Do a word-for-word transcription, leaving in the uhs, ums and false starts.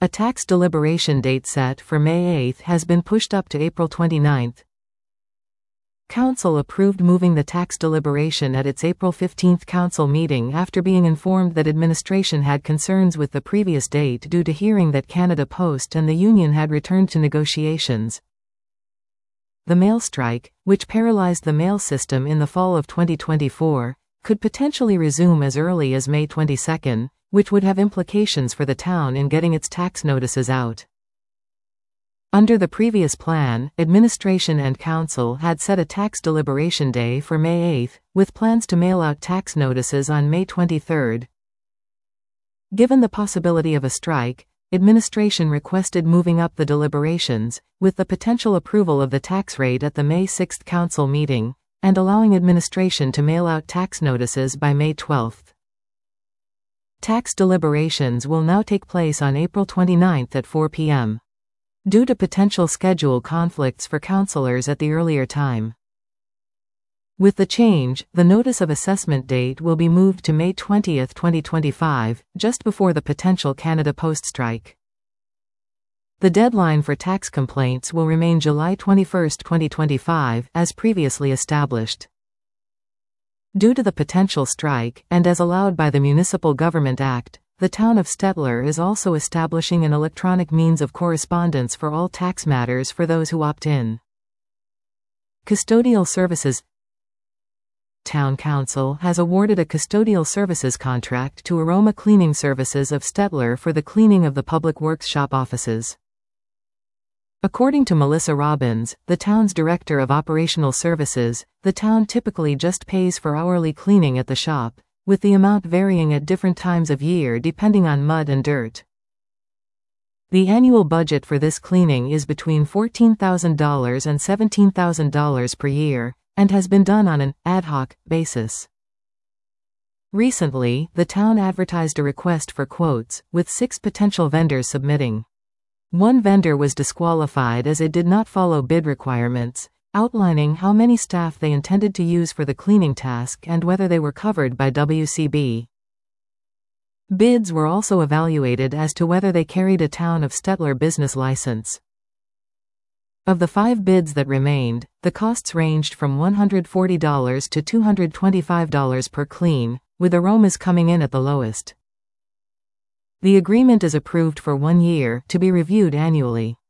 A tax deliberation date set for May eighth has been pushed up to April twenty-ninth. Council approved moving the tax deliberation at its April fifteenth council meeting after being informed that administration had concerns with the previous date due to hearing that Canada Post and the union had returned to negotiations. The mail strike, which paralyzed the mail system in the fall of twenty twenty-four, could potentially resume as early as May twenty-second, which would have implications for the town in getting its tax notices out. Under the previous plan, administration and council had set a tax deliberation day for May eighth, with plans to mail out tax notices on May twenty-third. Given the possibility of a strike, administration requested moving up the deliberations, with the potential approval of the tax rate at the May sixth council meeting, and allowing administration to mail out tax notices by May twelfth. Tax deliberations will now take place on April twenty-ninth at four p m due to potential schedule conflicts for councillors at the earlier time. With the change, the notice of assessment date will be moved to May twentieth, twenty twenty-five, just before the potential Canada Post strike. The deadline for tax complaints will remain July twenty-first, twenty twenty-five, as previously established. Due to the potential strike, and as allowed by the Municipal Government Act, the town of Stettler is also establishing an electronic means of correspondence for all tax matters for those who opt in. Custodial services. Town Council has awarded a custodial services contract to Aroma Cleaning Services of Stettler for the cleaning of the Public Works shop offices. According to Melissa Robbins, the town's Director of Operational Services, the town typically just pays for hourly cleaning at the shop, with the amount varying at different times of year depending on mud and dirt. The annual budget for this cleaning is between fourteen thousand dollars and seventeen thousand dollars per year, and has been done on an ad hoc basis. Recently, the town advertised a request for quotes, with six potential vendors submitting. One vendor was disqualified as it did not follow bid requirements, outlining how many staff they intended to use for the cleaning task and whether they were covered by W C B. Bids were also evaluated as to whether they carried a Town of Stettler business license. Of the five bids that remained, the costs ranged from one hundred forty dollars to two hundred twenty-five dollars per clean, with Aromas coming in at the lowest. The agreement is approved for one year, to be reviewed annually.